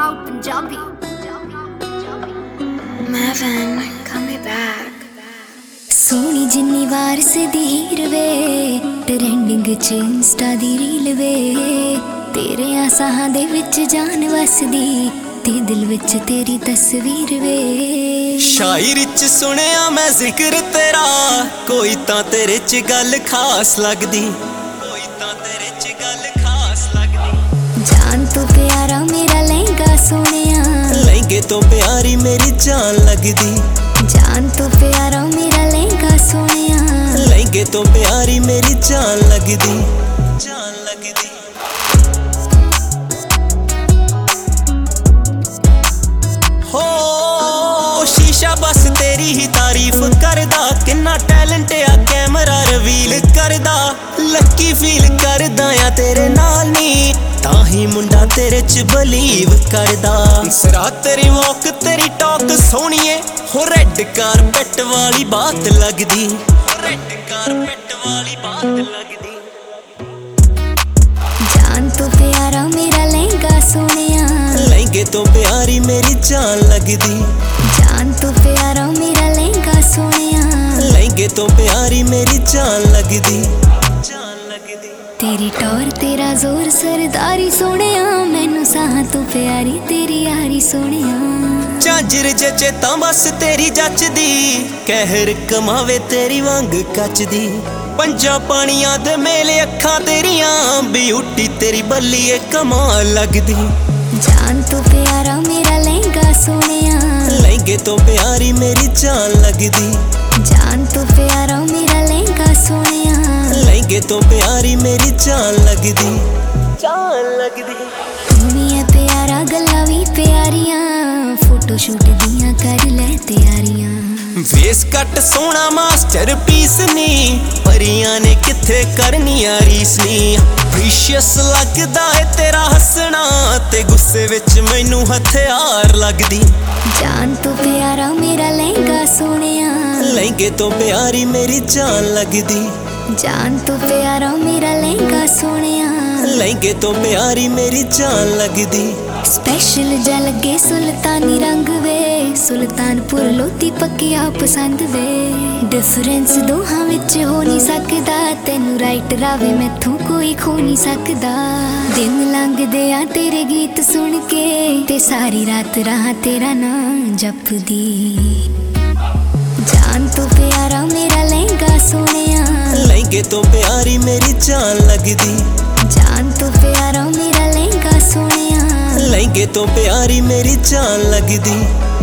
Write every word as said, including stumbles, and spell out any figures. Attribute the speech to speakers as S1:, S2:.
S1: out Punjabi.
S2: Marvin, call me back.
S3: सोनी जिन्नी वारस दी हीर वे ट्रेंडिंग च इंस्टा दी रील वे तेरे आसां दे विच जान वसदी ते दिल विच तेरी तस्वीर वे
S4: शायरी च सुनिया मैं जिक्र तेरा कोई तां तेरे च गल खास लगदी कोई तां तेरे च गल खास लगदी
S3: जान तो प्यारा मेरा लहंगा सोनिया
S4: लहंगे तो प्यारी मेरी जान लगदी
S3: जान तो प्यारा मेरा लहंगा सोनिया
S4: लहंगे तो प्यारी मेरी जान लगदी जान लगदी हो शीशा बस तेरी ही तारीफ करदा किन्ना टैलेंट आ कैमरा रिवील करदा लकी फील करदा आ तेरे नाल नी ताही मुंडा तेरे च बलीव करदा सरा तेरी वॉक तेरी टॉक सोहणीए हो रेड कारपेट वाली बात लगदी रेड कारपेट वाली बात लगदी
S3: जान तो प्यारा मेरा लहंगा सोनिया
S4: लहंगे तो प्यारी मेरी जान लगदी
S3: जान तो प्यारा मेरा लहंगा सोनिया
S4: लहंगे तो प्यारी मेरी जान लगदी जान लगदी
S3: तेरी टौर तेरा जोर सरदारी सोनिया मैनू साह तू प्यारी तेरी यारी सोनिया
S4: झांजर जचे तां बस तेरी जचदी कहर कमावे तेरी वांग कचदी पंजा पानियां दे मेले अखां तेरियां ब्यूटी तेरी बल्लीए कमाल लगदी
S3: जान तो प्यारा मेरा लहंगा सोनिया
S4: लहंगे तो प्यारी मेरी जान लगदी
S3: जान तो प्यारा मेरा लहंगा सोनिया
S4: लहंगे तो प्यारी मेरी जान लगदी जान लगदी
S3: तू भी है प्यारा गल्लां भी प्यारियां फोटो शूट दियां कर ले तैयारियां
S4: फेस कट सोना मास्टर पीस नी परियां ने किथे करनियां रीस नी प्रीशियस लगदा है तेरा हसना ते गुस्से विच मैनू हथियार लगदी
S3: जान तो प्यारा मेरा लहंगा सोनिया
S4: लहंगे तो प्यारी मेरी जान लगदी
S3: जान तो प्यारा मेरा लहंगा सोनिया
S4: लहंगे तो प्यारी मेरी जान लगदी
S3: स्पेशल जा लगे सुल्तानी रंग वे सुल्तानपुर लोती पक्किया पसंद वे डिफरेंस दोहां विच हो नहीं सकदा तेनू राइट रावे मैथों कोई खो नहीं सकदा दिन लंघदे आ तेरे गीत सुन के ते सारी रात राह तेरा नाम जपदी जान तो प्यारा मेरा लहंगा सोनिया
S4: लहंगे तो प्यारी मेरी जान लगदी
S3: जान तो प्यारा मेरा लहंगा सोनिया
S4: लहंगे तो प्यारी मेरी जान लगदी।